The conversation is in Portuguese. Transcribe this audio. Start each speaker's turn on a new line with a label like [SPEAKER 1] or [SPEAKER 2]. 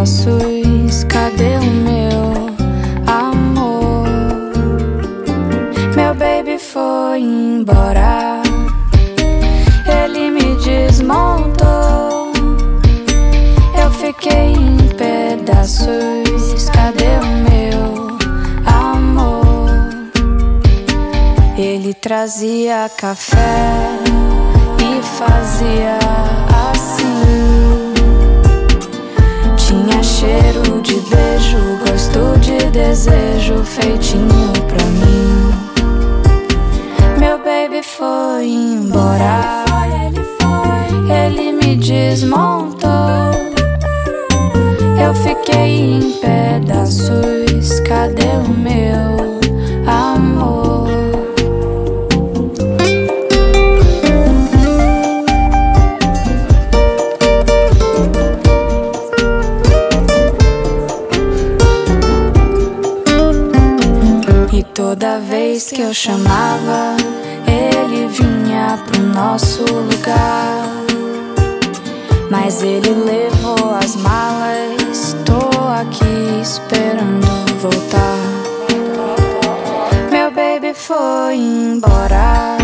[SPEAKER 1] pedaços. Cadê o meu amor? Meu baby foi embora, ele me desmontou. Eu fiquei em pedaços. Cadê o meu amor? Ele trazia café e fazia assim. Tinha cheiro de beijo, gosto de desejo, feitinho pra mim. Meu baby foi embora, ele me desmontou. Eu fiquei em pedaços. Cadê o meu amor? E toda vez que eu chamava, ele vinha pro nosso lugar. Mas ele levou as malas, tô aqui esperando voltar. Meu baby foi embora,